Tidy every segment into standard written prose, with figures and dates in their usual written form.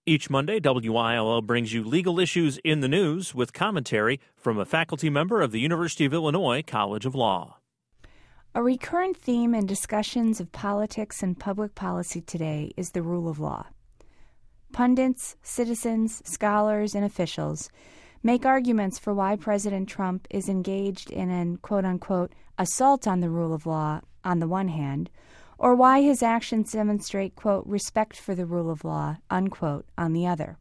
Each Monday, WILL brings you legal issues in the news with commentary from a faculty member of the University of Illinois College of Law. A recurrent theme in discussions of politics and public policy today is the rule of law. Pundits, citizens, scholars, and officials make arguments for why President Trump is engaged in an quote-unquote assault on the rule of law on the one hand, or why his actions demonstrate, quote, respect for the rule of law, unquote, on the other.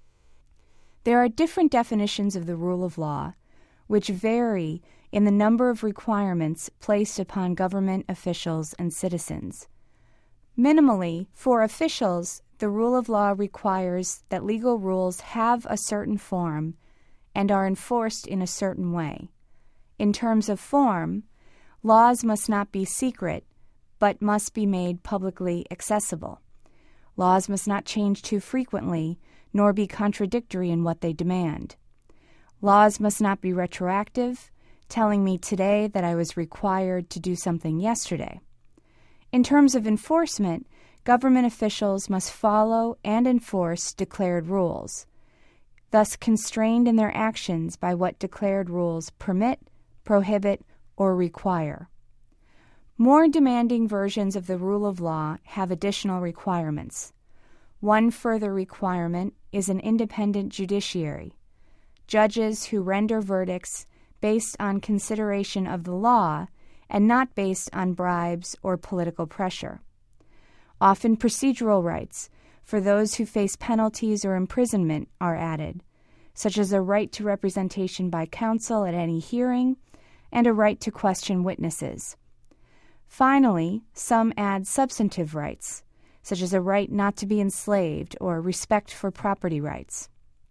There are different definitions of the rule of law, which vary in the number of requirements placed upon government officials and citizens. Minimally, for officials, the rule of law requires that legal rules have a certain form and are enforced in a certain way. In terms of form, laws must not be secret, but must be made publicly accessible. Laws must not change too frequently, nor be contradictory in what they demand. Laws must not be retroactive, telling me today that I was required to do something yesterday. In terms of enforcement, government officials must follow and enforce declared rules, thus constrained in their actions by what declared rules permit, prohibit, or require. More demanding versions of the rule of law have additional requirements. One further requirement is an independent judiciary, judges who render verdicts based on consideration of the law and not based on bribes or political pressure. Often procedural rights for those who face penalties or imprisonment are added, such as a right to representation by counsel at any hearing and a right to question witnesses. Finally, some add substantive rights, such as a right not to be enslaved or respect for property rights.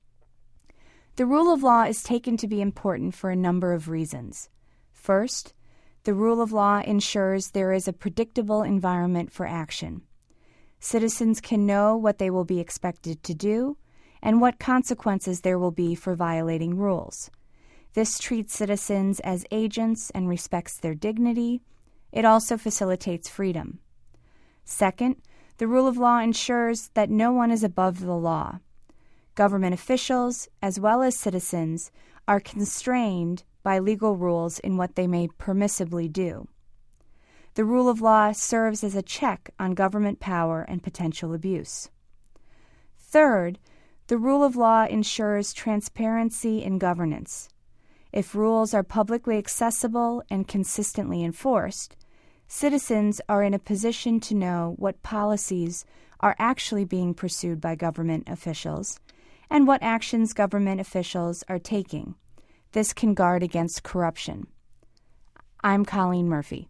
The rule of law is taken to be important for a number of reasons. First, the rule of law ensures there is a predictable environment for action. Citizens can know what they will be expected to do and what consequences there will be for violating rules. This treats citizens as agents and respects their dignity. It also facilitates freedom. Second, the rule of law ensures that no one is above the law. Government officials, as well as citizens, are constrained by legal rules in what they may permissibly do. The rule of law serves as a check on government power and potential abuse. Third, the rule of law ensures transparency in governance. If rules are publicly accessible and consistently enforced, citizens are in a position to know what policies are actually being pursued by government officials and what actions government officials are taking. This can guard against corruption. I'm Colleen Murphy.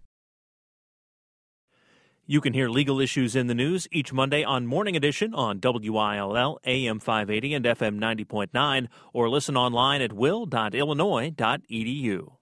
You can hear legal issues in the news each Monday on Morning Edition on WILL AM 580 and FM 90.9 or listen online at will.illinois.edu.